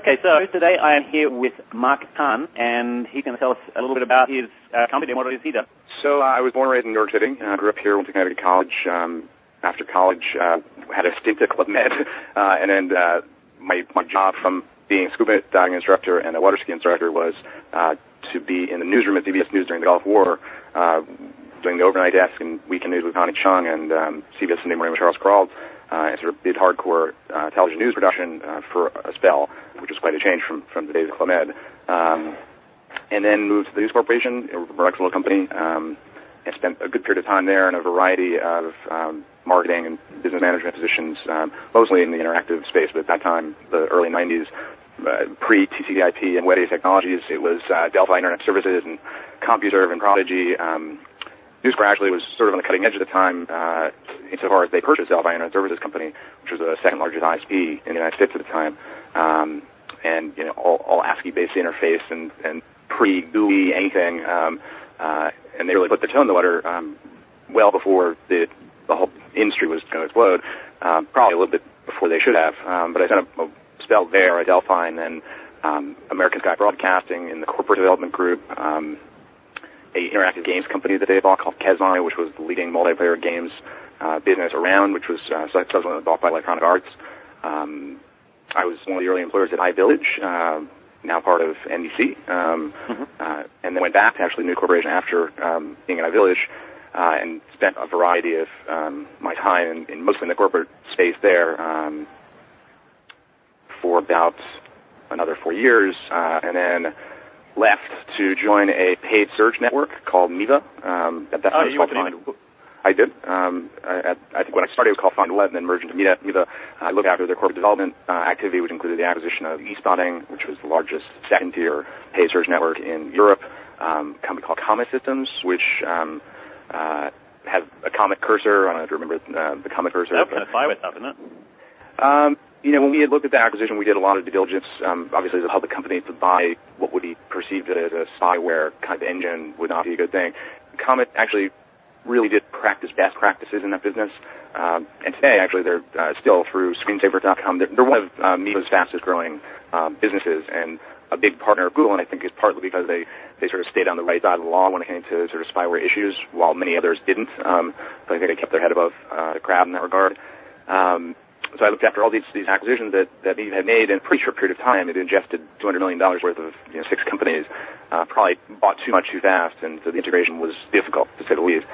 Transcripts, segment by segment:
Okay, so today I am here with Mark Kahn, and he's going to tell us a little bit about his company and what it is he does. So I was born and raised in New York City. I grew up here, went to Connecticut College. After college, had a stint at Club Med, and then my job from being a scuba diving instructor and a water ski instructor was to be in the newsroom at CBS News during the Gulf War, doing the overnight desk and weekend news with Connie Chung and CBS Sunday Morning with Charles Kuralt, and sort of did hardcore television news production for a spell, which was quite a change from the days of Club Med. And then moved to the News Corporation, a Rexall company, and spent a good period of time there in a variety of marketing and business management positions, mostly in the interactive space, but at that time, the early 90s, pre-TCP/IP and Web technologies, it was Delphi Internet Services and CompuServe and Prodigy. News actually was sort of on the cutting edge at the time, insofar as they purchased Delphi Internet Services Company, which was the second largest ISP in the United States at the time, and all ASCII-based interface and pre-GUI anything, and they really put their toe in the water well before the whole industry was going to explode, probably a little bit before they should have. But I spent a spell there at Delphi, and then American Sky Broadcasting in the corporate development group, a interactive games company that they bought called Kezai, which was the leading multiplayer games business around, which was subsequently bought by Electronic Arts. I was one of the early employers at iVillage, now part of NBC, and then went back to actually News Corporation after being at iVillage, and spent a variety of my time in mostly in the corporate space there for about another 4 years, and then left to join a paid search network called Neeva. At that time, I did. I think when I started, it was called FindWeb, and then merged into Neeva. I looked after their corporate development activity, which included the acquisition of eSpotting, which was the largest second-tier paid search network in Europe. A company called Comet Systems, which has a Comet cursor. I don't know if you remember the Comet cursor. That's kind of spyware stuff, isn't it? When we had looked at the acquisition, we did a lot of due diligence. Obviously, as a public company, to buy what would be perceived as a spyware kind of engine would not be a good thing. Comet actually really did practice best practices in that business. And today, actually, they're still through Screensaver.com. They're one of Neeva's fastest-growing businesses and a big partner of Google, and I think is partly because they sort of stayed on the right side of the law when it came to sort of spyware issues, while many others didn't. But I think they kept their head above the crowd in that regard. So I looked after all these acquisitions that Neeva had made in a pretty short period of time. It ingested $200 million worth of 6 companies, probably bought too much too fast, and so the integration was difficult, to say the least.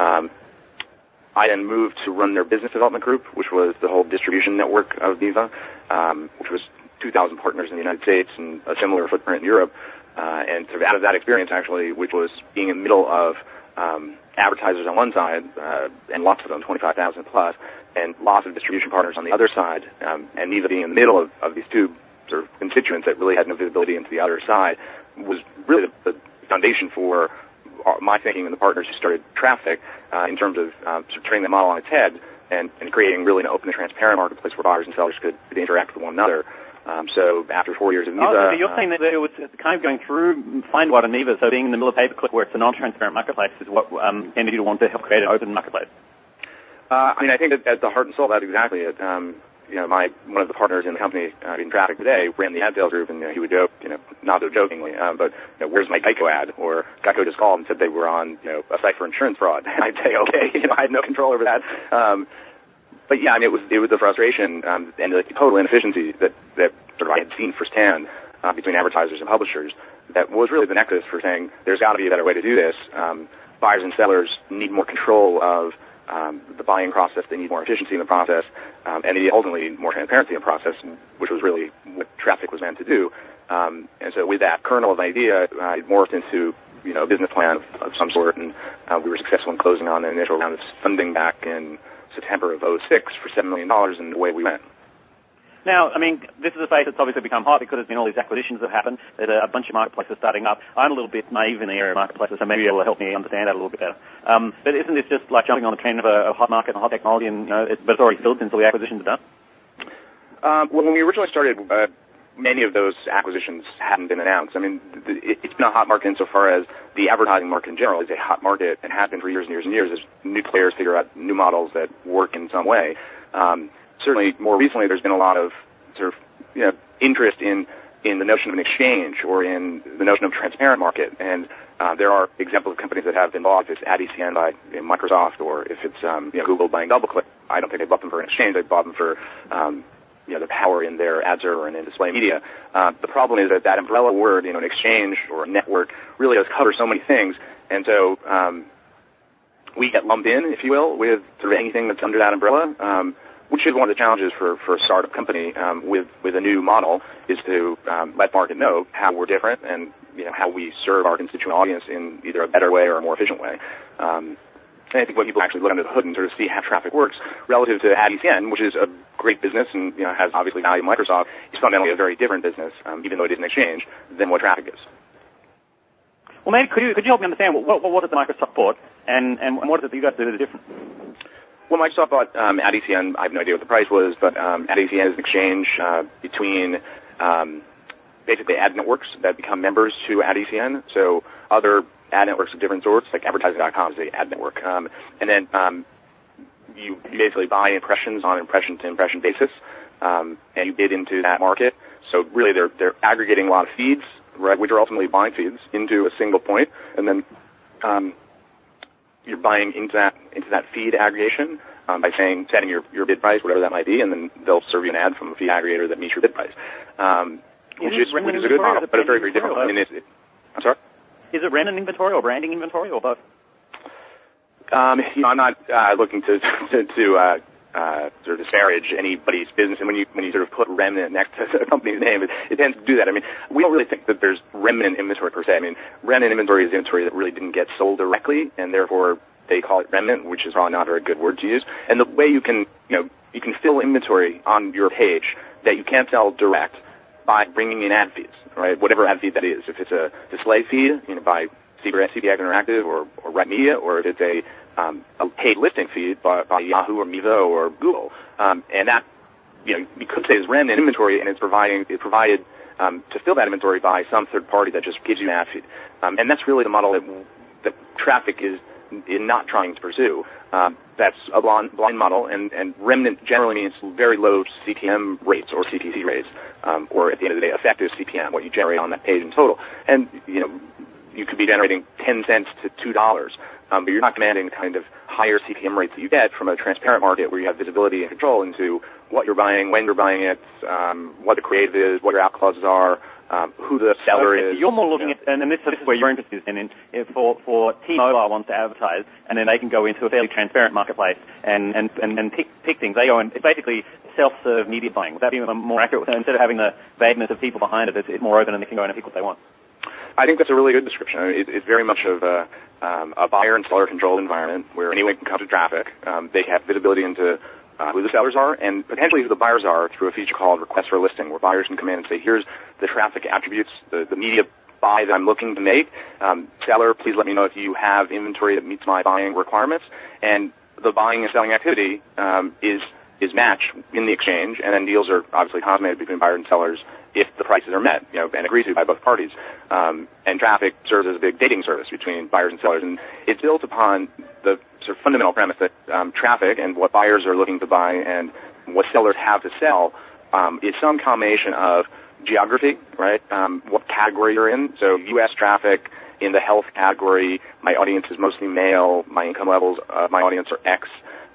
I then moved to run their business development group, which was the whole distribution network of Neeva, which was 2,000 partners in the United States and a similar footprint in Europe. And sort of out of that experience, actually, which was being in the middle of advertisers on one side, and lots of them, 25,000 plus, and lots of distribution partners on the other side, and Neeva being in the middle of these two sort of constituents that really had no visibility into the other side, was really the foundation for my thinking and the partners who started Traffic in terms of sort of turning the model on its head and creating really an open and transparent marketplace where buyers and sellers could interact with one another. So after 4 years of Neeva... so you're saying that it was kind of going through FindWeb and Neeva, so being in the middle of pay-per-click where it's a non-transparent marketplace is what ended you to want to help create an open marketplace? I think that at the heart and soul, that's exactly it. One of the partners in the company in Traffic today ran the ad sales group, and he would joke, not so jokingly, but where's my Geico ad? Or Geico just called and said they were on, a site for insurance fraud. And I'd say, okay, I had no control over that. But yeah, it was the frustration and the total inefficiency that sort of I had seen firsthand between advertisers and publishers that was really the nexus for saying there's got to be a better way to do this. Buyers and sellers need more control of the buying process. They need more efficiency in the process, and they ultimately need more transparency in the process, which was really what Traffic was meant to do. And so with that kernel of idea, it morphed into a business plan of some sort, and we were successful in closing on an initial round of funding back in September of 2006 for $7 million, and away we went. Now, this is a space that's obviously become hot because there's been all these acquisitions that have happened. There's a bunch of marketplaces starting up. I'm a little bit naive in the area of marketplaces, so maybe you'll help me understand that a little bit better. But isn't this just like jumping on the train of a hot market and hot technology, and but it's already filled since all the acquisitions are done? Well, when we originally started, many of those acquisitions hadn't been announced. It's been a hot market insofar as the advertising market in general is a hot market and has been for years and years and years as new players figure out new models that work in some way. Certainly, more recently, there's been a lot of sort of interest in in the notion of an exchange or in the notion of a transparent market. And there are examples of companies that have been bought. If it's AdECN by Microsoft, or if it's Google buying DoubleClick, I don't think they bought them for an exchange. They bought them for the power in their ad server and in display media. The problem is that umbrella word, an exchange or a network, really does cover so many things, and so we get lumped in, if you will, with sort of anything that's under that umbrella, which is one of the challenges for a startup company with a new model, is to let the market know how we're different and how we serve our constituent audience in either a better way or a more efficient way. And I think when people actually look under the hood and sort of see how traffic works relative to AdECN, which is a great business and has obviously value to Microsoft, is fundamentally a very different business, even though it is an exchange, than what traffic is. Well, maybe could you help me understand what is the Microsoft bought and what is it that you guys do that is different? Well, Microsoft bought AdECN. I have no idea what the price was, but AdECN is an exchange between basically ad networks that become members to AdECN. So other ad networks of different sorts, like Advertising.com is an ad network. And then you basically buy impressions on impression-to-impression basis, and you bid into that market. So really they're aggregating a lot of feeds, right, which are ultimately buying feeds into a single point, and then you're buying into that feed aggregation by setting your bid price, whatever that might be, and then they'll serve you an ad from a feed aggregator that meets your bid price, which is a good model, but it's very, very different. I mean, I'm sorry? Is it remnant inventory or branding inventory or both? I'm not looking to sort of disparage anybody's business, and when you sort of put remnant next to a company's name, it tends to do that. I mean, we don't really think that there's remnant inventory per se. I mean, remnant inventory is inventory that really didn't get sold directly, and therefore they call it remnant, which is probably not a very good word to use. And the way you can fill inventory on your page that you can't sell direct by bringing in ad feeds, right? Whatever ad feed that is. If it's a display feed, by CBS Interactive or Right Media, or if it's a paid listing feed by Yahoo or Mevo or Google, and that you could say is remnant inventory, and it's provided to fill that inventory by some third party that just gives you an ad feed, and that's really the model that traffic is not trying to pursue. That's a blind model, and remnant generally means very low CPM rates or CPC rates, or at the end of the day, effective CPM, what you generate on that page in total. And you could be generating 10 cents to $2, but you're not commanding the kind of higher CPM rates that you get from a transparent market where you have visibility and control into what you're buying, when you're buying it, what the creative is, what your out clauses are, who the seller is. You're more looking at, and this is where your interest is in for T-Mobile wants to advertise, and then they can go into a fairly transparent marketplace and pick things. They go and it's basically self-serve media buying. Would that be more accurate? Instead of having the vagueness of people behind it, it's more open and they can go in and pick what they want. I think that's a really good description. I mean, it's very much of a buyer and seller controlled environment where anyone can come to traffic. They have visibility into who the sellers are and potentially who the buyers are through a feature called Request for a Listing, where buyers can come in and say, here's the traffic attributes, the media buy that I'm looking to make. Seller, please let me know if you have inventory that meets my buying requirements. And the buying and selling activity is matched in the exchange, and then deals are obviously consummated between buyers and sellers if the prices are met, and agreed to by both parties. And traffic serves as a big dating service between buyers and sellers, and it's built upon the sort of fundamental premise that traffic and what buyers are looking to buy and what sellers have to sell is some combination of geography, right? What category you're in. So U.S. traffic in the health category, my audience is mostly male. My income levels of my audience are X.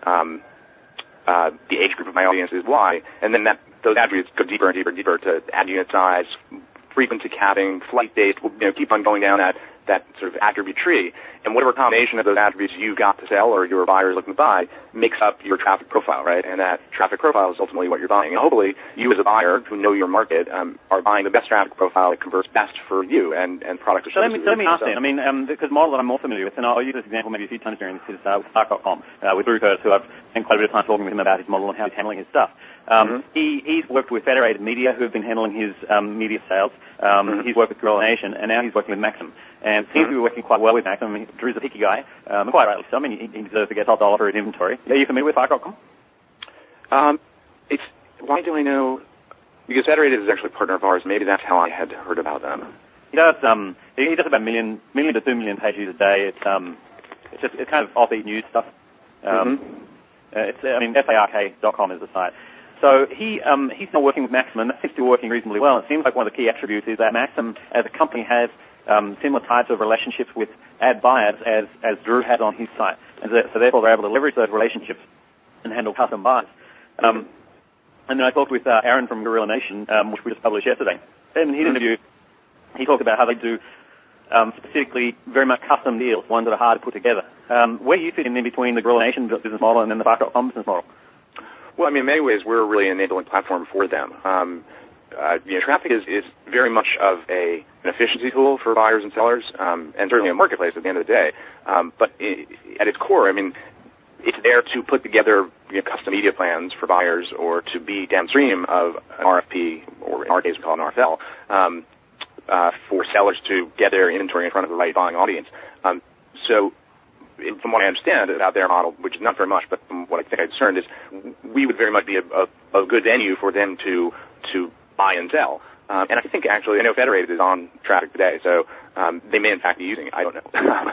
The age group of my audience is Y, and then those attributes go deeper and deeper and deeper to ad unit size, frequency capping, flight date. Keep on going down that sort of attribute tree, and whatever combination of those attributes you got to sell or your buyer is looking to buy makes up your traffic profile, right? And that traffic profile is ultimately what you're buying. And hopefully, you as a buyer who know your market are buying the best traffic profile that converts best for you and products or services. So let me ask then. I mean, because the model that I'm more familiar with, and I'll use this example maybe a few times during this, is Spark.com with Drew Curtis, who I've spent quite a bit of time talking with him about his model and how he's handling his stuff. He's worked with Federated Media, who have been handling his media sales. He's worked with Gorilla Nation, and now he's working with Maxim. And seems to be working quite well with Maxim. I mean, Drew's a picky guy, quite rightly so. I mean, he deserves to get top dollar for his inventory. Are you familiar with Spark.com? Why do I know? Because Federated is actually a partner of ours. Maybe that's how I had heard about them. He does about a million to 2 million page views a day. It's kind of offbeat news stuff. Fark.com is the site. So he's now working with Maxim, and that seems to be working reasonably well. It seems like one of the key attributes is that Maxim, as a company, has similar types of relationships with ad buyers as Drew has on his site. And so therefore they're able to leverage those relationships and handle custom buys. And then I talked with Aaron from Gorilla Nation, which we just published yesterday. And in his interview, he talked about how they do specifically very much custom deals, ones that are hard to put together. Where do you fit in between the Gorilla Nation business model and then the Spark.com business model? Well, I mean, in many ways, we're really an enabling platform for them. Traffic is very much of an efficiency tool for buyers and sellers, and certainly a marketplace at the end of the day. But at its core, I mean, it's there to put together custom media plans for buyers or to be downstream of an RFP, or in our case we call it an RFL, for sellers to get their inventory in front of the right buying audience. So from what I understand about their model, which is not very much, but from what I think I discerned, is we would very much be a good venue for them to buy and sell. And I think actually, I know Federated is on traffic today, so they may in fact be using it. I don't know.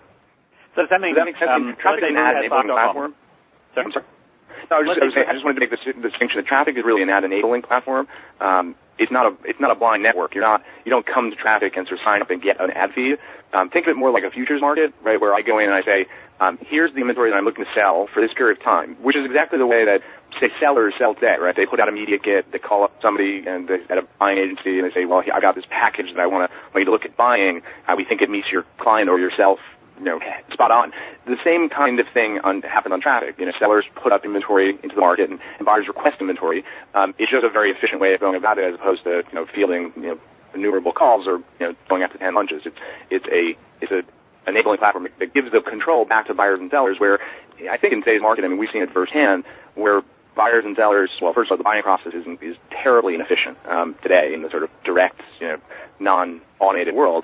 So does that mean sense? Traffic is an ad enabling platform. Sorry? I'm sorry. No, I just wanted to make this distinction that traffic is really an ad enabling platform. It's not a blind network. You don't come to traffic and sort of sign up and get an ad feed. Think of it more like a futures market, right? Where I go in and I say, here's the inventory that I'm looking to sell for this period of time, which is exactly the way that, say, sellers sell today, right? They put out a media kit, they call up somebody and at a buying agency and they say, well, I got this package that I want you to look at buying. We think it meets your client or yourself, spot on. The same kind of thing happened on traffic. Sellers put up inventory into the market and buyers request inventory. It's just a very efficient way of going about it as opposed to, fielding, innumerable calls or, going after 10 lunches. It's a enabling platform that gives the control back to buyers and sellers where I think in today's market, I mean, we've seen it firsthand where buyers and sellers, well, first of all, the buying process is terribly inefficient today in the sort of direct, non-automated world.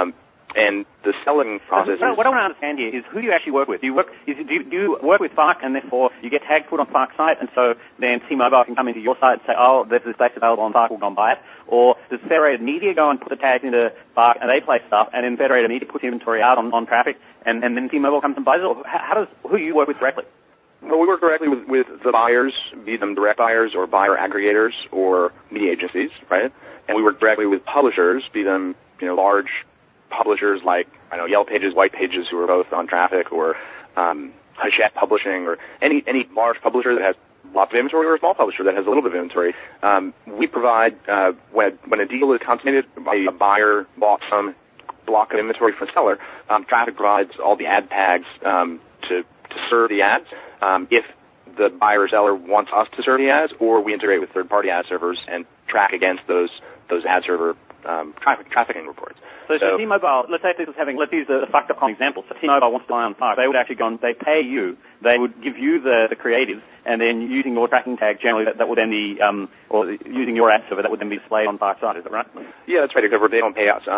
And the selling process. What I want to understand here is who do you actually work with? Do you work with Spark and therefore you get tags put on Spark's site and so then T-Mobile can come into your site and say, oh, there's this place available on Spark, we'll go and buy it? Or does Federated Media go and put the tags into Spark and they place stuff and then Federated Media puts inventory out on traffic and then T-Mobile comes and buys it? Or who do you work with directly? Well, we work directly with the buyers, be them direct buyers or buyer aggregators or media agencies, right? And we work directly with publishers, be them, large publishers like, Yellow Pages, White Pages, who are both on traffic, or Hachette Publishing, or any large publisher that has lots of inventory, or a small publisher that has a little bit of inventory. We provide, when a deal is consummated, a buyer bought some block of inventory from a seller, traffic provides all the ad tags to serve the ads. If the buyer or seller wants us to serve the ads, or we integrate with third-party ad servers and track against those ad server trafficking reports. So T-Mobile, let's use the Spark.com example. So T-Mobile wants to buy on Spark. They would actually go and they pay you. They would give you the creatives, and then using your tracking tag, generally that would then be, or using your ad server, that would then be displayed on Spark's site. Is that right? Yeah, that's right. Except they don't pay us.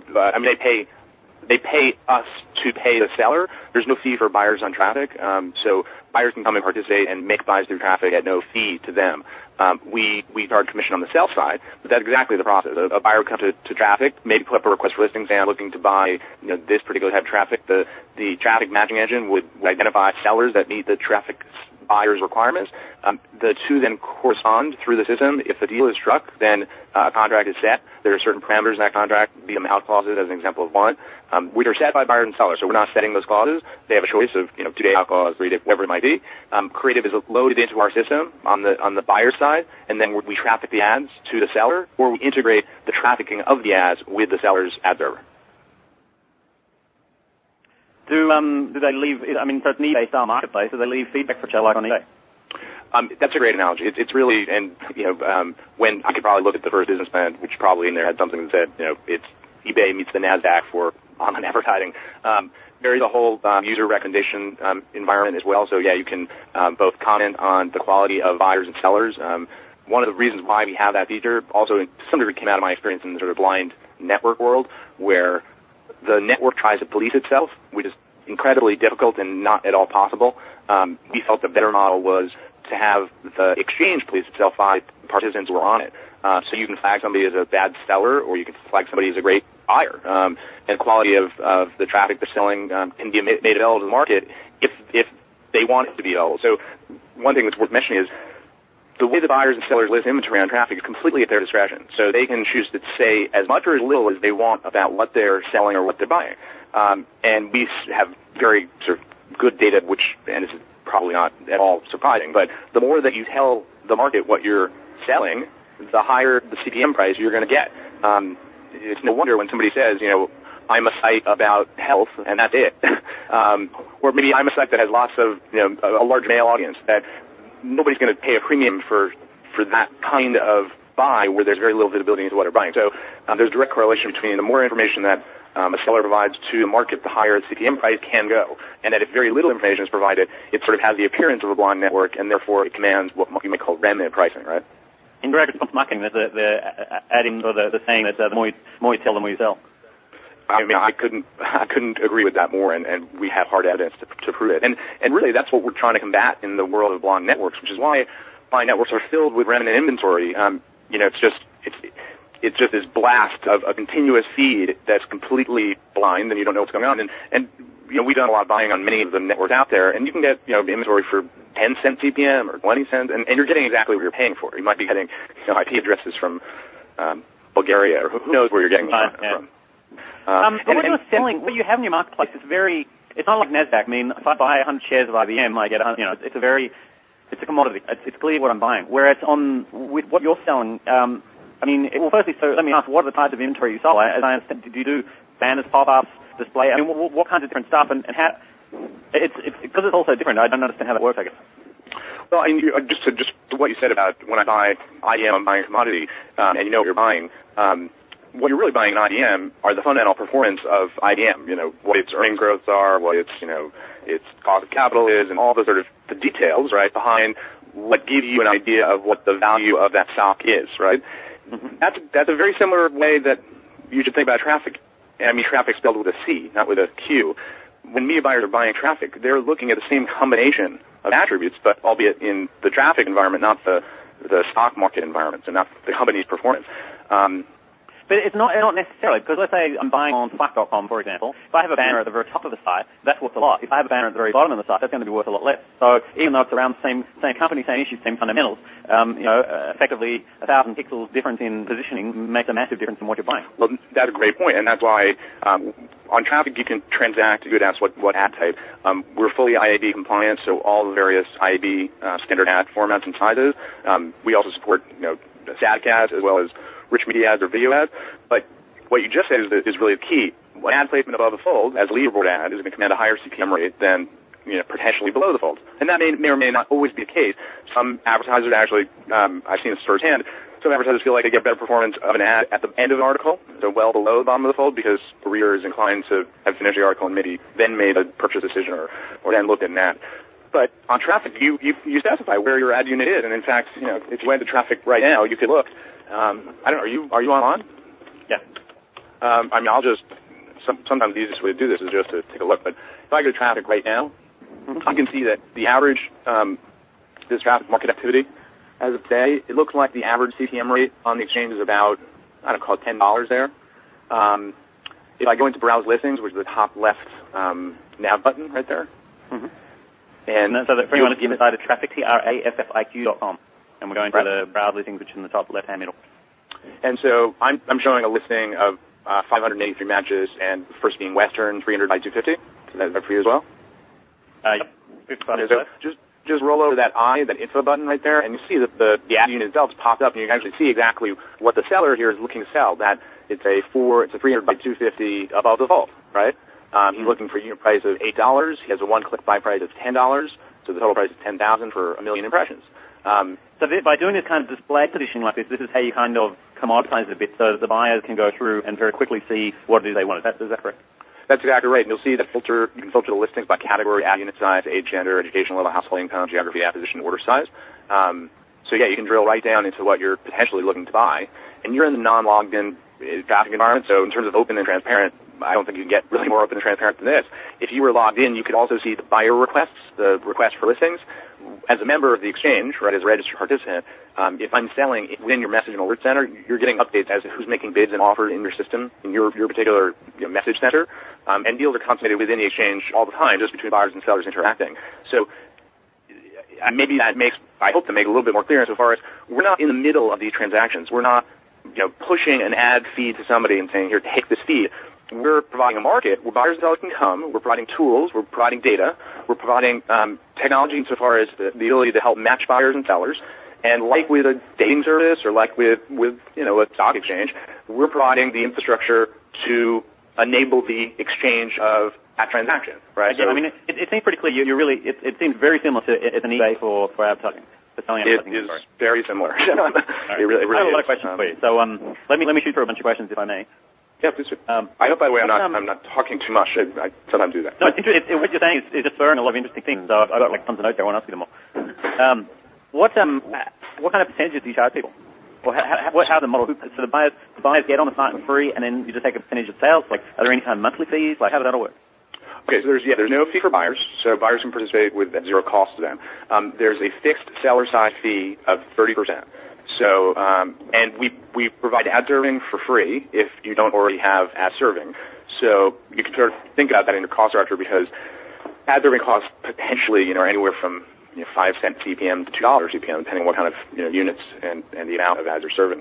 They pay us to pay the seller. There's no fee for buyers on traffic. So buyers can come and participate and make buys through traffic at no fee to them. We charge commission on the sell side, but that's exactly the process. A buyer would come to traffic, maybe put up a request for listing, saying I'm looking to buy this particular type of traffic. The traffic matching engine would identify sellers that meet the traffic buyer's requirements. The two then correspond through the system. If the deal is struck, then a contract is set. There are certain parameters in that contract, be them out clauses as an example of one, which are set by buyers and sellers. So we're not setting those clauses. They have a choice of 2-day out clause, 3-day, whatever it might be. Creative is loaded into our system on the buyer side, and then we traffic the ads to the seller, or we integrate the trafficking of the ads with the seller's ad server. Do they leave? So it's an eBay style marketplace. Do they leave feedback for each other like on eBay? That's a great analogy. It's really, and when I could probably look at the first business plan, which probably in there had something that said, it's eBay meets the NASDAQ for online advertising. There is a whole user recommendation environment as well. So yeah, you can both comment on the quality of buyers and sellers. One of the reasons why we have that feature also, to some degree, came out of my experience in the sort of blind network world, where the network tries to police itself, which is incredibly difficult and not at all possible. We felt the better model was to have the exchange police itself by participants who are on it. So you can flag somebody as a bad seller, or you can flag somebody as a great buyer. And the quality of the traffic they're selling can be made available to the market if they want it to be available. So one thing that's worth mentioning is the way the buyers and sellers list inventory on traffic is completely at their discretion. So they can choose to say as much or as little as they want about what they're selling or what they're buying. And we have very sort of good data, and this is probably not at all surprising, but the more that you tell the market what you're selling, the higher the CPM price you're going to get. It's no wonder when somebody says, I'm a site about health, and that's it. Or maybe I'm a site that has lots of, a large male audience, that nobody's going to pay a premium for that kind of buy where there's very little visibility into what they're buying. So there's a direct correlation between the more information that a seller provides to the market, the higher its CPM price can go. And that if very little information is provided, it sort of has the appearance of a blind network, and therefore it commands what you may call remnant pricing, right? In direct response marketing, there's the adding or the saying that the more you tell, the more you sell. I mean, I couldn't agree with that more, and we have hard evidence to prove it. And really, that's what we're trying to combat in the world of blind networks, which is why blind networks are filled with remnant inventory. It's just this blast of a continuous feed that's completely blind, and you don't know what's going on. And we've done a lot of buying on many of the networks out there, and you can get inventory for 10 cents CPM or 20 cents, and you're getting exactly what you're paying for. You might be getting IP addresses from Bulgaria, or who knows where you're getting from. But what you're selling, what you have in your marketplace is it's not like NASDAQ. I mean, if I buy 100 shares of IBM, I get, it's a commodity. It's clear what I'm buying. Whereas with what you're selling, firstly, so let me ask, what are the types of inventory you sell? As I understand, do you do banners, pop-ups, display? I mean, what kinds of different stuff, and how, because it's also different, I don't understand how that works, I guess. Well, just what you said about when I buy IBM, I'm buying a commodity, and you know what you're buying. What you're really buying in IBM are the fundamental performance of IBM. What its earnings growths are, what its cost of capital is, and all the sort of the details, right, behind what give you an idea of what the value of that stock is, right? Mm-hmm. That's a very similar way that you should think about traffic. I mean, traffic spelled with a C, not with a Q. When media buyers are buying traffic, they're looking at the same combination of attributes, but albeit in the traffic environment, not the stock market environment, so not the company's performance. But it's not necessarily, because let's say I'm buying on Slack.com, for example. If I have a banner at the very top of the site, that's worth a lot. If I have a banner at the very bottom of the site, that's going to be worth a lot less. So even though it's around the same company, same issues, same fundamentals, effectively 1,000 pixels difference in positioning makes a massive difference in what you're buying. Well, that's a great point, and that's why on traffic you can transact. You could ask what ad type. We're fully IAB compliant, so all the various IAB standard ad formats and sizes. We also support SADCAS as well as rich media ads or video ads, but what you just said is really the key. An ad placement above the fold, as a leaderboard ad, is going to command a higher CPM rate than potentially below the fold, and that may or may not always be the case. Some advertisers actually, I've seen this firsthand. Some advertisers feel like they get better performance of an ad at the end of an article, so well below the bottom of the fold, because the reader is inclined to have finished the article and maybe then made a purchase decision or then looked at an ad. But on traffic, you specify where your ad unit is, and in fact, if you went to traffic right now, you could look. I don't know. Are you online? Yeah. I'll just sometimes the easiest way to do this is just to take a look. But if I go to traffic right now, I can see that the average this traffic market activity as of today, it looks like the average CPM rate on the exchange is about call it $10 there. If I go into browse listings, which is the top left nav button right there, and so that for anyone who's inside of traffic, traffiq.com. And we're going to the browse listings, which is in the top left-hand middle. And so I'm showing a listing of 583 matches, and the first being Western, 300 by 250. So that's for you as well? Yep. So just roll over that info button right there, and you see that the ad unit itself popped up, and you can actually see exactly what the seller here is looking to sell. That it's a 300 by 250 above the fold, right? He's looking for a unit price of $8. He has a one-click buy price of $10, so the total price is $10,000 for 1 million impressions. So by doing this kind of display positioning like this is how you kind of commoditize it a bit so that the buyers can go through and very quickly see what it is they want. Is that correct? That's exactly right. And you'll see that you can filter the listings by category, ad unit size, age, gender, education level, household income, geography, acquisition, order size. So you can drill right down into what you're potentially looking to buy. And you're in the non-logged in traffic environment, so in terms of open and transparent, I don't think you can get really more open and transparent than this. If you were logged in, you could also see the buyer requests, the requests for listings. As a member of the exchange, right, as a registered participant, if I'm selling within your message and alert center, you're getting updates as to who's making bids and offers in your system, in your particular message center. And deals are consummated within the exchange all the time, just between buyers and sellers interacting. So maybe that makes, I hope to make it a little bit more clear insofar as we're not in the middle of these transactions. We're not, pushing an ad feed to somebody and saying, here, take this feed. We're providing a market where buyers and sellers can come. We're providing tools. We're providing data. We're providing technology insofar as the ability to help match buyers and sellers. And like with a dating service or like with a stock exchange, we're providing the infrastructure to enable the exchange of that transaction, right? Yeah, so, it seems pretty clear. You're really, it seems very similar to an eBay for advertising. It is very similar. Right. It really I have a lot of questions for you. So let me shoot through a bunch of questions if I may. Yeah, please do. I hope, by the way, I'm not talking too much. I sometimes do that. No, what you're saying is just spurring a lot of interesting things. So I've got like tons of notes there. I want to ask you them more. What kind of percentages do you charge people? Or how's the model? So the buyers get on the site for free, and then you just take a percentage of sales. Like, are there any kind of monthly fees? Like, how does that all work? Okay, so there's no fee for buyers, so buyers can participate at zero cost to them. There's a fixed seller side fee of 30%. So, and we provide ad serving for free if you don't already have ad serving. So you can sort of think about that in your cost structure because ad serving costs potentially, anywhere from 5 cents CPM to $2 CPM, depending on what kind of units and the amount of ads are serving.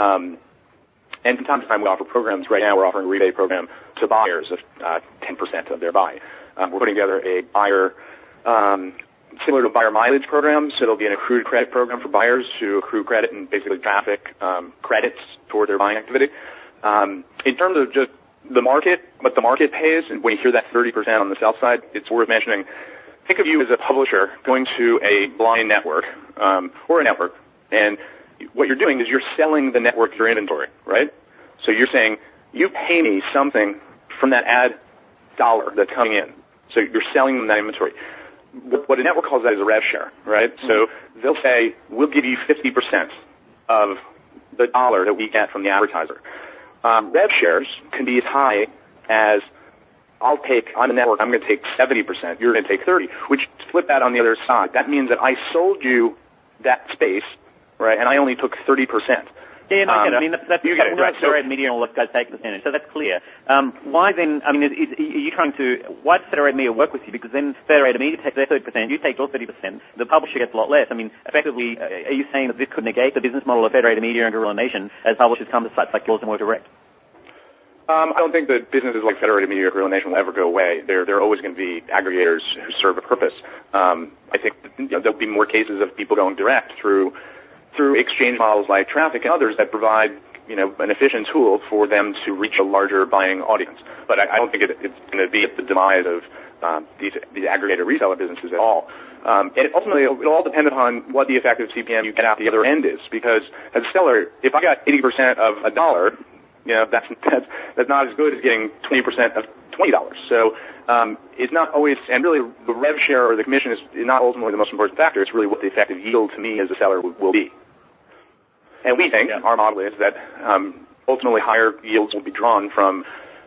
And from time to time, we offer programs. Right now, we're offering a rebate program to buyers of 10% of their buy. We're putting together a buyer, similar to a buyer mileage program, so it'll be an accrued credit program for buyers to accrue credit and basically traffic credits toward their buying activity. In terms of just the market, what the market pays, and when you hear that 30% on the sell side, it's worth mentioning. Think of you as a publisher going to a blind network or a network, and what you're doing is you're selling the network your inventory, right? So you're saying, you pay me something from that ad dollar that's coming in. So you're selling them that inventory. What a network calls that is a rev share, right? Mm-hmm. So they'll say, we'll give you 50% of the dollar that we get from the advertiser. Rev shares can be as high as I'm a network, I'm going to take 70%, you're going to take 30%, which flip that on the other side. That means that I sold you that space, right, and I only took 30%. Yeah, no, I get it. That's you get it, right? Federated Media will take the percentage, so that's clear. Why then, are you trying to, why does Federated Media work with you? Because then Federated Media takes their 30%, you take your 30%, the publisher gets a lot less. Effectively, are you saying that this could negate the business model of Federated Media and Gorilla Nation as publishers come to sites like yours and more direct? I don't think that businesses like Federated Media or Gorilla Nation will ever go away. They're always going to be aggregators who serve a purpose. I think that there'll be more cases of people going direct through exchange models like Traffic and others that provide an efficient tool for them to reach a larger buying audience. But I don't think it's going to be at the demise of these aggregator reseller businesses at all. And ultimately, it'll all depend upon what the effective CPM you get out the other end is. Because as a seller, if I got 80% of a dollar, that's not as good as getting 20% of $20. So it's not always, and really the rev share or the commission is not ultimately the most important factor. It's really what the effective yield to me as a seller will be. And we think, our model is that ultimately higher yields will be drawn from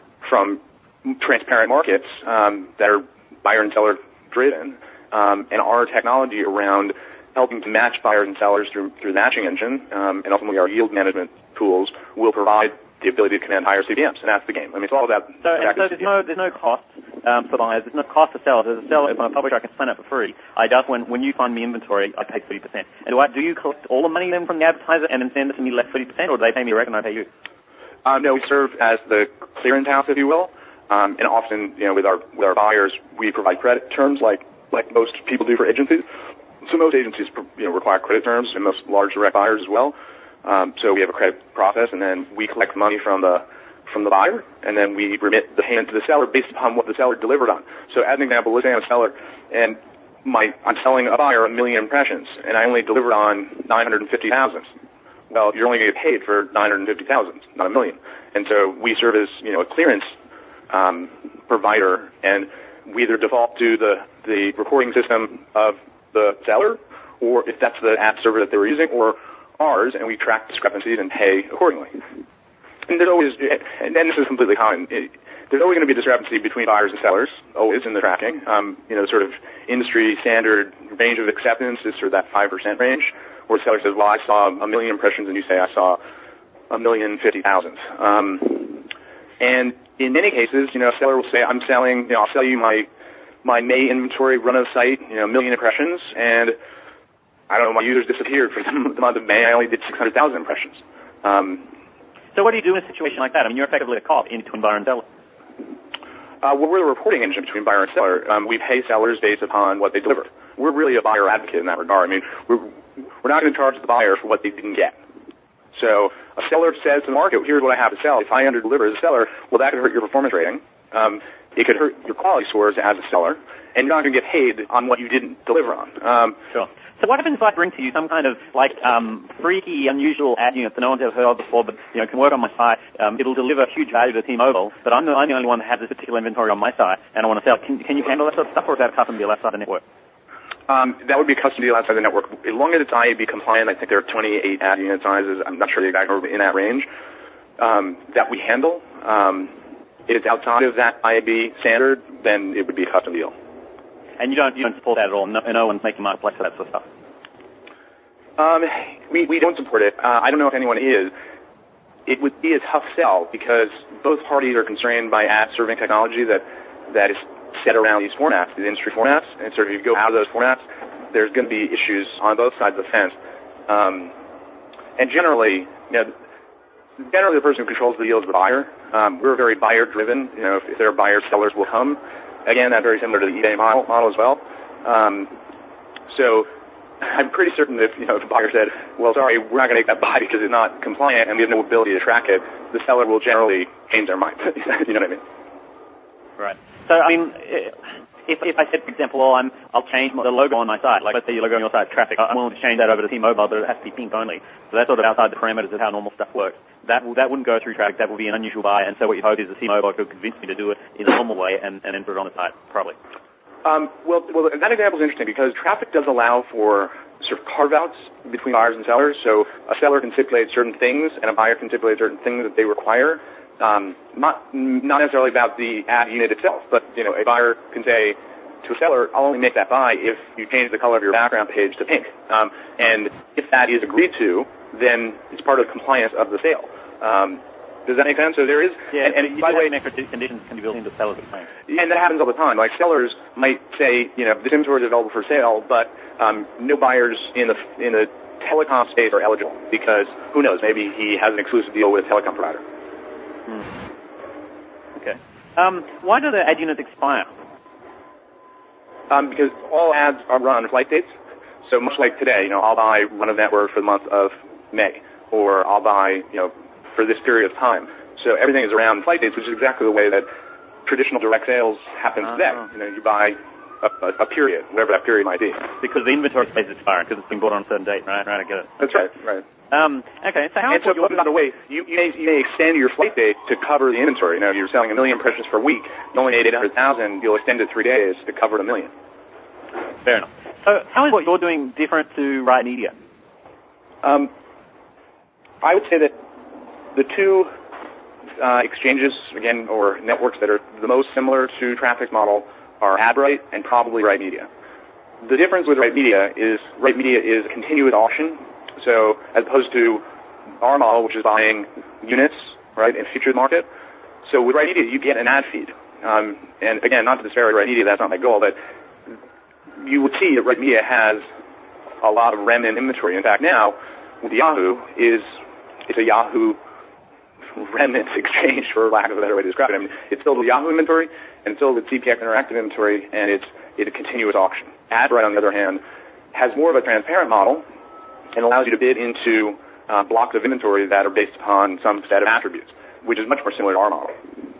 transparent markets that are buyer and seller driven, and our technology around helping to match buyers and sellers through the matching engine, and ultimately our yield management tools will provide the ability to command higher CPMs, and that's the game. It's all about. So there's no cost for buyers. There's no cost for sellers. As a seller, if I'm a publisher, I can sign up for free. When you find me inventory, I pay 30%. And do you collect all the money then from the advertiser and then send it to me less 30%, or do they pay me direct and I pay you? No, we serve as the clearinghouse, if you will, and often, with our buyers, we provide credit terms like most people do for agencies. So most agencies, require credit terms, and most large direct buyers as well. So we have a credit process, and then we collect money from the buyer, and then we remit the payment to the seller based upon what the seller delivered on. So as an example, let's say I'm a seller, and I'm selling a buyer 1 million impressions, and I only delivered on 950,000. Well, you're only going to get paid for 950,000, not 1 million. And so we serve as a clearance provider, and we either default to the reporting system of the seller, or if that's the ad server that they were using, or ours, and we track discrepancies and pay accordingly. And there's always, and this is completely common, there's always going to be a discrepancy between buyers and sellers, always in the tracking. Sort of industry standard range of acceptance is sort of that 5% range, where the seller says, well, I saw 1 million impressions, and you say, I saw 1,050,000. And in many cases, a seller will say, I'll sell you my my May inventory run of site, 1 million impressions, and I don't know, my users disappeared for the month of May. I only did 600,000 impressions. So what do you do in a situation like that? I mean, you're effectively a co-op in between buyer and seller. Well, we're the reporting engine between buyer and seller. We pay sellers based upon what they deliver. We're really a buyer advocate in that regard. I mean, we're not going to charge the buyer for what they didn't get. So a seller says to the market, here's what I have to sell. If I underdeliver as a seller, well, that could hurt your performance rating. It could hurt your quality scores as a seller, and you're not going to get paid on what you didn't deliver on. Sure. So what happens if I bring to you some kind of freaky, unusual ad unit that no one's ever heard of before, but can work on my site? It'll deliver huge value to T-Mobile, but I'm the only one that has this particular inventory on my site, and I want to sell. Can you handle that sort of stuff, or is that a custom deal outside the network? That would be a custom deal outside the network. As long as it's IAB compliant, I think there are 28 ad unit sizes. I'm not sure the exact number, but in that range that we handle. If it's outside of that IAB standard, then it would be a custom deal. And you don't support that at all? No one's making marketplace for that sort of stuff? We don't support it. I don't know if anyone is. It would be a tough sell because both parties are constrained by ad serving technology that is set around these formats, these industry formats. And so if you go out of those formats, there's going to be issues on both sides of the fence. And generally, the person who controls the deal is the buyer. We're very buyer-driven. If there are buyers, sellers will come. Again, that's very similar to the eBay model as well. So I'm pretty certain that if a buyer said, well, sorry, we're not going to make that buy because it's not compliant and we have no ability to track it, the seller will generally change their mind. You know what I mean? Right. So, I mean, if I said, for example, I'll change the logo on my site, like let's say your logo on your site, traffic, I'm willing to change that over to T-Mobile, but it has to be pink only. So that's sort of outside the parameters of how normal stuff works. That wouldn't go through traffic. That would be an unusual buy, and so what you hope is that T-Mobile could convince me to do it in a normal way and then put it on the site, probably. Well, that example is interesting because traffic does allow for sort of carve-outs between buyers and sellers. So a seller can stipulate certain things, and a buyer can stipulate certain things that they require. Not necessarily about the ad unit itself, but a buyer can say to a seller, I'll only make that buy if you change the color of your background page to pink. And if that is agreed to, then it's part of compliance of the sale. Does that make sense? So there is, and by the way, conditions can be built into sellers' claim. And that happens all the time. Like sellers might say, this inventory is available for sale, but no buyers in the telecom space are eligible because who knows? Maybe he has an exclusive deal with a telecom provider. Okay. Why do the ad units expire? Because all ads are run on flight dates. So much like today, I'll buy run of network for the month of May, or I'll buy, for this period of time. So everything is around flight dates, which is exactly the way that traditional direct sales happens today. You buy a period, whatever that period might be. Because the inventory space is expiring, because it's been bought on a certain date, right? Right, I get it. That's right. Okay, so how... And so, by the way, you may extend your flight date to cover the inventory. You're selling 1 million impressions per week. You only made 800,000. You'll extend it 3 days to cover 1 million. Fair enough. So how is what you're doing different to Riot Media? I would say that the two exchanges, again, or networks that are the most similar to Traffic's model are AdBright and probably Riot Media. The difference with Riot Media is a continuous auction. So as opposed to our model, which is buying units, right, in futures market. So with Riot Media, you get an ad feed. And again, not to disparage Riot Media, that's not my goal, but you would see that Riot Media has a lot of remnant inventory. In fact, now with Yahoo it's a Yahoo remnant exchange, for lack of a better way to describe it. I mean, it's still the Yahoo inventory, and it's still the CPX Interactive inventory, and it's a continuous auction. AdBright, on the other hand, has more of a transparent model and allows you to bid into blocks of inventory that are based upon some set of attributes, which is much more similar to our model.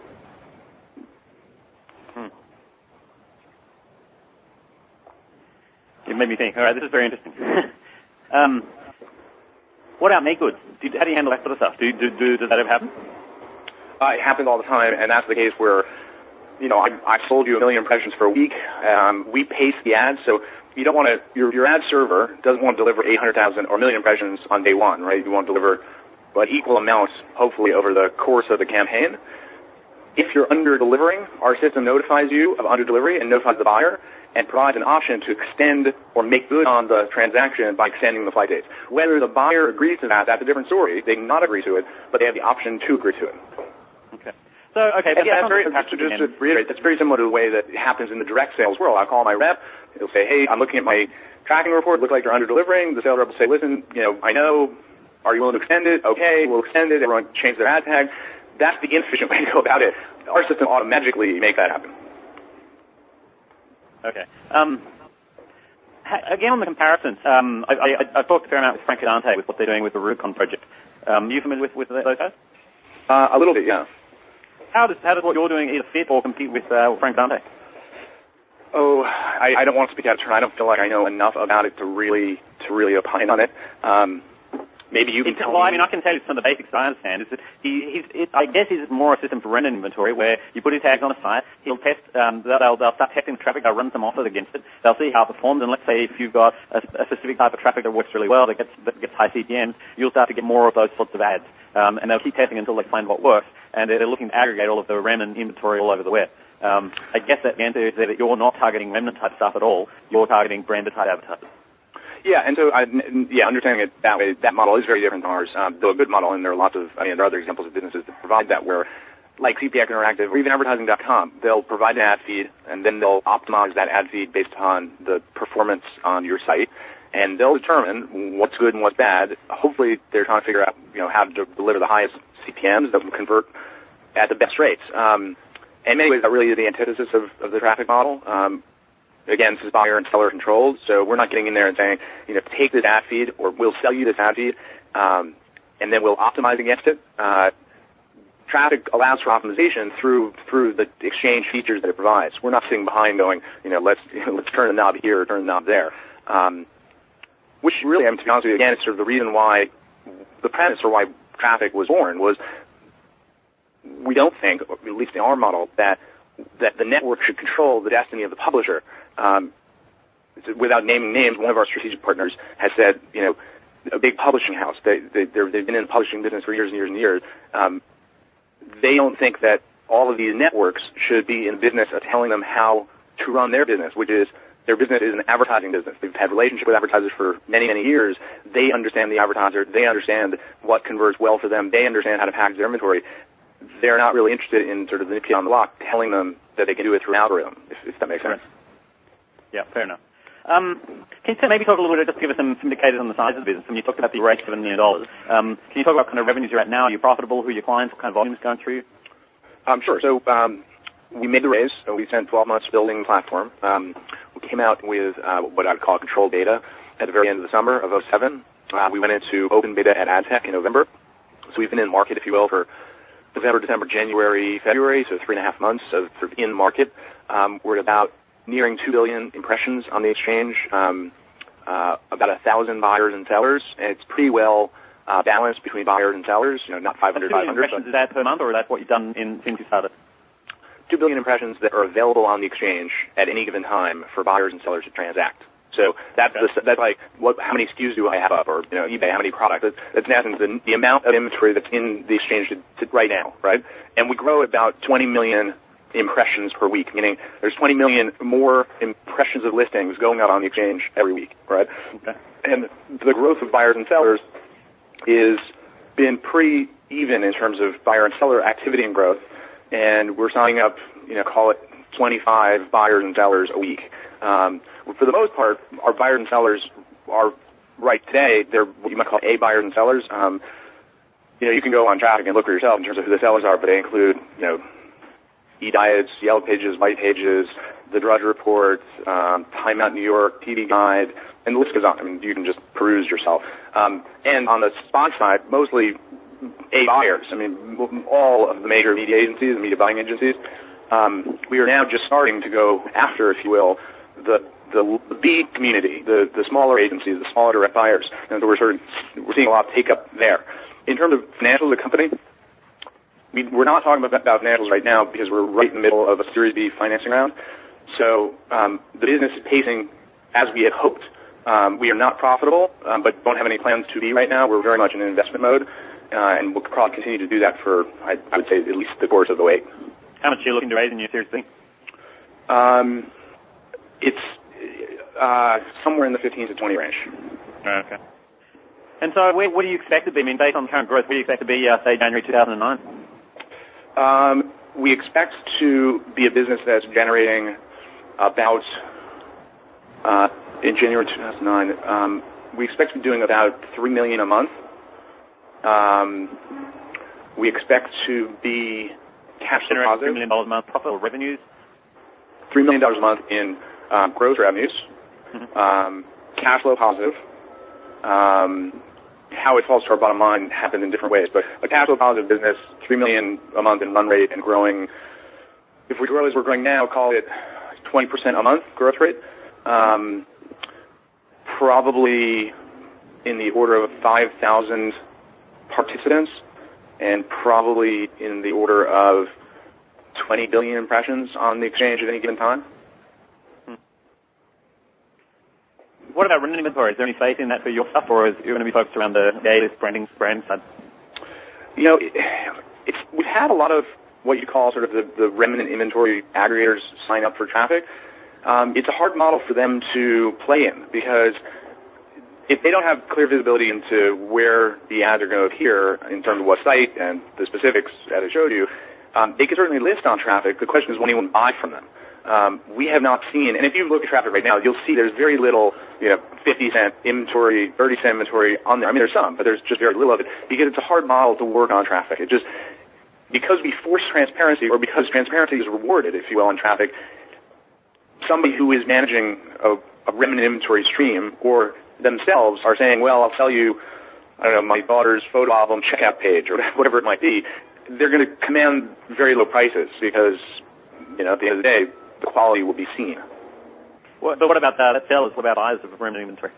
It made me think. All right, this is very interesting. What about make goods? How do you handle that sort of stuff? Does that ever happen? It happens all the time, and that's the case where, I sold you 1 million impressions for a week. We paste the ads, so you don't want to. Your ad server doesn't want to deliver 800,000 or 1 million impressions on day one, right? You want to deliver equal amounts, hopefully, over the course of the campaign. If you're under-delivering, our system notifies you of under-delivery and notifies the buyer and provides an option to extend or make good on the transaction by extending the flight dates. Whether the buyer agrees to that, that's a different story. They can not agree to it, but they have the option to agree to it. Okay. So, okay. And yeah, just to reiterate, that's very similar to the way that it happens in the direct sales world. I'll call my rep. He'll say, hey, I'm looking at my tracking report. Look like you're under-delivering. The sales rep will say, listen, I know. Are you willing to extend it? Okay, we'll extend it. Everyone change their ad tag. That's the inefficient way to go about it. Our system automatically make that happen. Okay. Again, on the comparisons, I've talked a fair amount with Frank Dante with what they're doing with the Rubicon project. Are you familiar with those guys? A little bit, yeah. How does what you're doing either fit or compete with Frank Dante? Oh, I don't want to speak out of turn. I don't feel like I know enough about it to really opine on it. Maybe you can tell me. Well, I mean, I can tell you some of the basics I understand. Is that I guess he's more a system for random inventory where you put his tags on a site, he'll test, they'll start testing the traffic, they'll run some offers against it, they'll see how it performs, and let's say if you've got a specific type of traffic that works really well, that gets high CPMs, you'll start to get more of those sorts of ads. And they'll keep testing until they find what works, and they're looking to aggregate all of the remnant inventory all over the web. I guess that the answer is that you're not targeting remnant type stuff at all, you're targeting branded type advertisers. Yeah, and so, understanding it that way, that model is very different from ours. Though a good model, and there are lots of, there are other examples of businesses that provide that where, like CPX Interactive or even advertising.com, they'll provide an ad feed, and then they'll optimize that ad feed based on the performance on your site, and they'll determine what's good and what's bad. Hopefully, they're trying to figure out, how to deliver the highest CPMs that will convert at the best rates. In many ways, that really is the antithesis of the traffic model. Again, this is buyer and seller controlled, so we're not getting in there and saying, take this ad feed, or we'll sell you this ad feed, and then we'll optimize against it. Traffic allows for optimization through the exchange features that it provides. We're not sitting behind going, let's turn the knob here or turn the knob there. Which really, to be honest with you, again, it's sort of the reason why, the premise for why traffic was born was, we don't think, at least in our model, that the network should control the destiny of the publisher. Without naming names, one of our strategic partners has said, a big publishing house, they've been in the publishing business for years and years and years. They don't think that all of these networks should be in the business of telling them how to run their business, which is their business is an advertising business. They've had relationship with advertisers for many, many years. They understand the advertiser. They understand what converts well for them. They understand how to package their inventory. They're not really interested in sort of the nip on the block telling them that they can do it through an algorithm, if that makes sense. Yeah, fair enough. Can you maybe talk a little bit, just give us some indicators on the size of the business? When you talked about the rate of $7 million, can you talk about kind of revenues you're at now? Are you profitable? Who are your clients? What kind of volumes going through? Sure. So we made the raise. So we spent 12 months building the platform. We came out with what I'd call controlled beta at the very end of the summer of 2007. We went into open beta at AdTech in November. So we've been in market, if you will, for November, December, January, February, so 3.5 months of sort of in market. We're at about nearing 2 billion impressions on the exchange, about 1,000 buyers and sellers, and it's pretty well balanced between buyers and sellers, not 500. Impressions, is that per month, or is that what you've done since you started? 2 billion impressions that are available on the exchange at any given time for buyers and sellers to transact. So that's like how many SKUs do I have up, or eBay, how many products? That's in essence the amount of inventory that's in the exchange to right now, right? And we grow about 20 million impressions per week, meaning there's 20 million more impressions of listings going out on the exchange every week, right? Okay. And the growth of buyers and sellers is been pretty even in terms of buyer and seller activity and growth, and we're signing up, call it 25 buyers and sellers a week. For the most part, our buyers and sellers are right today, they're what you might call A buyers and sellers. You can go on traffic and look for yourself in terms of who the sellers are, but they include, eDiets, Yellow Pages, White Pages, The Drudge Report, Time Out New York, TV Guide, and the list goes on. I mean, you can just peruse yourself. And on the spot side, mostly A buyers. I mean, all of the major media agencies and media buying agencies. We are now just starting to go after, if you will, the B community, the smaller agencies, the smaller direct buyers. And so we're seeing a lot of take-up there. In terms of financials of the company, we're not talking about financials right now because we're right in the middle of a Series B financing round. So the business is pacing as we had hoped. We are not profitable, but don't have any plans to be right now. We're very much in investment mode, and we'll probably continue to do that for, I would say, at least the course of the wait. How much are you looking to raise in your Series B? It's somewhere in the 15 to 20 range. Okay. And so what do you expect to be? I mean, based on the current growth, what do you expect to be, say, January 2009? we expect to be a business that's generating about, in January 2009, we expect to be doing about $3 million a month. We expect to be cash flow positive. $3 million a month profit or revenues? $3 million a month in gross revenues. Mm-hmm. Cash flow positive. How it falls to our bottom line happens in different ways, but a cash flow positive business, $3 million a month in run rate and growing. If we grow as we're growing now, call it 20% a month growth rate. Probably in the order of 5,000 participants, and probably in the order of 20 billion impressions on the exchange at any given time. What about remnant inventory? Is there any faith in that for your stuff, or is it going to be focused around the A-list brand side? You know, we've had a lot of what you call sort of the remnant inventory aggregators sign up for traffic. It's a hard model for them to play in because if they don't have clear visibility into where the ads are going to appear in terms of what site and the specifics that I showed you, they can certainly list on traffic. The question is, will anyone buy from them? We have not seen, and if you look at traffic right now, you'll see there's very little, 50-cent inventory, 30-cent inventory on there. I mean, there's some, but there's just very little of it because it's a hard model to work on traffic. It just, because we force transparency, or because transparency is rewarded, if you will, on traffic, somebody who is managing a remnant inventory stream or themselves are saying, well, I'll sell you, I don't know, my daughter's photo album checkout page or whatever it might be. They're going to command very low prices because, at the end of the day, the quality will be seen. But what about that sellers? What about buyers of remnant inventory?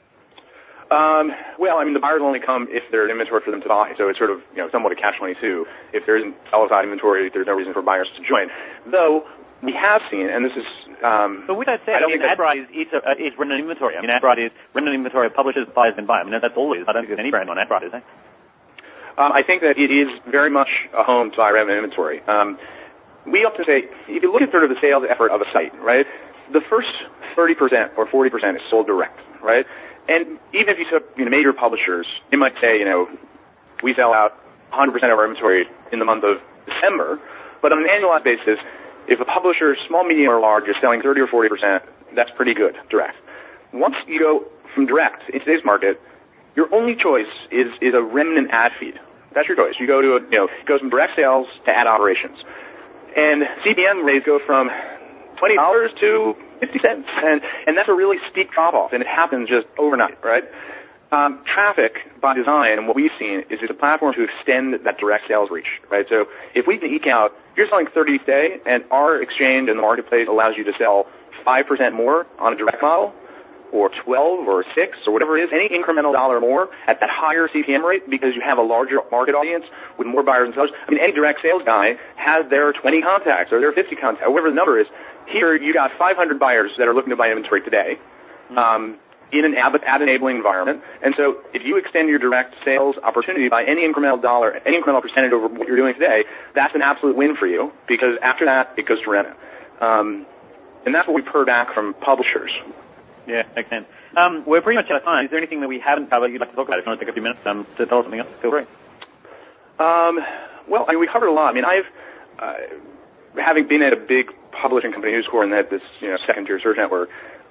Well, I mean, the buyers will only come if there's inventory for them to buy. So it's sort of, somewhat a catch-22. If there isn't seller-side inventory, there's no reason for buyers to join. Though we have seen, and this is, but with that said, AdBright is remnant inventory. I mean, AdBright is remnant inventory of publishers, buyers, and buy. I mean, that's all it is. I don't think there's any brand on AdBright, is there? I think that it is very much a home to buy remnant inventory. We often say, if you look at sort of the sales effort of a site, right, the first 30% or 40% is sold direct, right? And even if you took major publishers, you might say, we sell out 100% of our inventory in the month of December, but on an annualized basis, if a publisher, small, medium, or large, is selling 30 or 40%, that's pretty good, direct. Once you go from direct in today's market, your only choice is a remnant ad feed. That's your choice. You go to it goes from direct sales to ad operations. And CPM rates go from $20 to 50 cents. And that's a really steep drop-off, and it happens just overnight, right? Traffic, by design, and what we've seen is it's a platform to extend that direct sales reach, right? So if we can eke out, if you're selling 30 today, and our exchange in the marketplace allows you to sell 5% more on a direct model, or 12 or 6 or whatever it is, any incremental dollar more at that higher CPM rate because you have a larger market audience with more buyers and sellers. I mean, any direct sales guy has their 20 contacts or their 50 contacts, whatever the number is. Here, you got 500 buyers that are looking to buy inventory today in an ad-enabling environment. And so if you extend your direct sales opportunity by any incremental dollar, any incremental percentage over what you're doing today, that's an absolute win for you because after that, it goes to remnant. And that's what we've heard back from publishers. Yeah, makes sense. We're pretty much out of time. Is there anything that we haven't covered you'd like to talk about? If you want to take a few minutes to tell us something else, feel free. Well, I mean, we covered a lot. I mean, having been at a big publishing company, News Corp, and had this second-tier search network,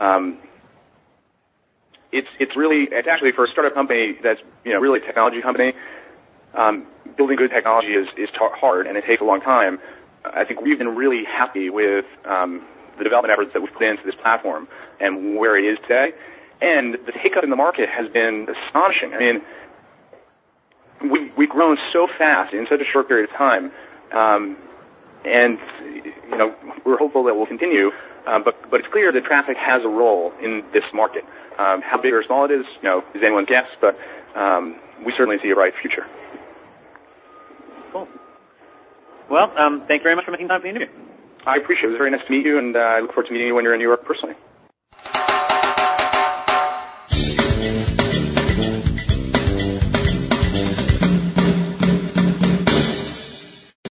it's actually for a startup company that's really a technology company. Building good technology is hard and it takes a long time. I think we've been really happy with the development efforts that we've put into this platform and where it is today. And the take-up in the market has been astonishing. I mean, we've grown so fast in such a short period of time, and we're hopeful that we'll continue. But it's clear that traffic has a role in this market. How big or small it is, is anyone's guess, but we certainly see a bright future. Cool. Well, thank you very much for making time for the interview. I appreciate it. It was very nice to meet you, and I look forward to meeting you when you're in New York personally.